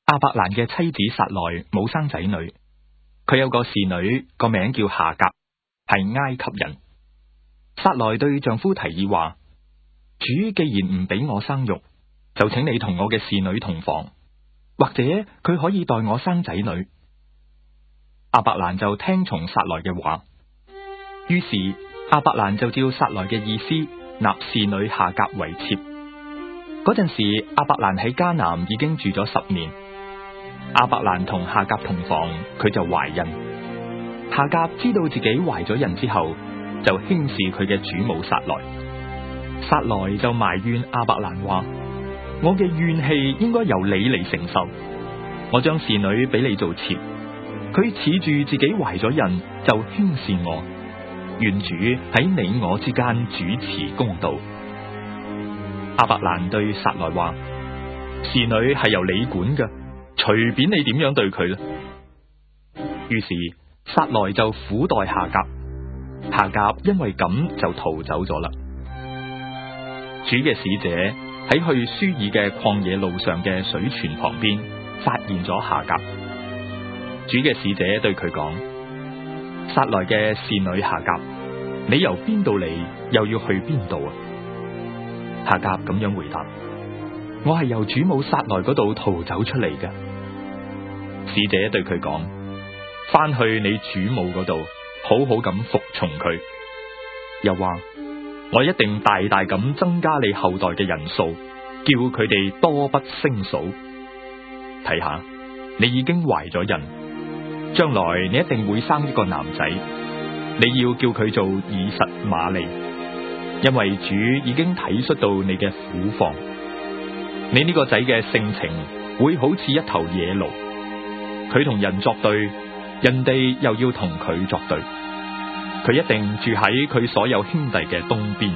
亞伯蘭嘅妻子撒萊冇生仔女，佢有個侍女，個名叫夏甲，係埃及人。撒萊對丈夫提議話：主既然唔俾我生育，就請你同我嘅侍女同房，或者佢可以代我生仔女。亞伯蘭就聽從撒萊嘅話，於是亞伯蘭就照撒萊嘅意思納侍女夏甲為妾。嗰陣時，亞伯蘭喺迦南已經住咗10年。亞伯蘭同夏甲同房，佢就懷孕。夏甲知道自己懷咗孕之後，就輕視佢嘅主母撒萊。撒萊就埋怨亞伯蘭話：我嘅怨氣應該由你嚟承受。我將侍女俾你做妾，佢恃住自己懷咗孕，就輕視我。願主喺你我之間主持公道。亞伯蘭對撒萊話：侍女係由你管嘅，隨便你點樣對佢啦。於是撒萊就苦待夏甲，夏甲因為咁就逃走咗啦。主嘅使者喺去書珥嘅曠野路上嘅水泉旁邊發現咗夏甲。主嘅使者對佢講：撒萊嘅侍女夏甲，你由邊度嚟，又要去邊度啊？夏甲咁樣回答：我係由主母撒萊嗰度逃走出嚟嘅。使者對佢講：翻去你主母嗰度，好好咁服從佢。又話：我一定大大咁增加你後代嘅人數，叫佢哋多不勝數。睇下，你已經懷咗孕，將來你一定會生一個男仔，你要叫佢做以實瑪利，因為主已經體恤到你嘅苦況。你呢個仔嘅性情會好似一頭野驢，佢同人作對，人哋又要同佢作對。佢一定住喺佢所有兄弟嘅東邊。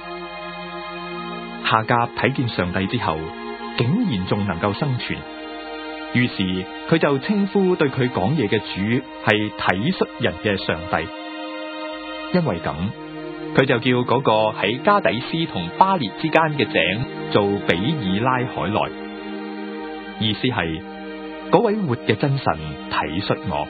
夏甲睇見上帝之後，竟然仲能夠生存，於是佢就稱呼對佢講嘢嘅主係體恤人嘅上帝。因為咁，佢就叫嗰個喺加底斯同巴列之間嘅井做比爾拉海萊，意思係嗰位活嘅真神體恤我。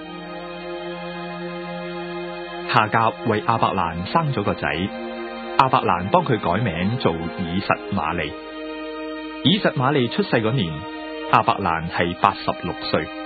夏甲為亞伯蘭生咗個仔，亞伯蘭幫佢改名做以實瑪利。以實瑪利出世嗰年，亞伯蘭係86歲。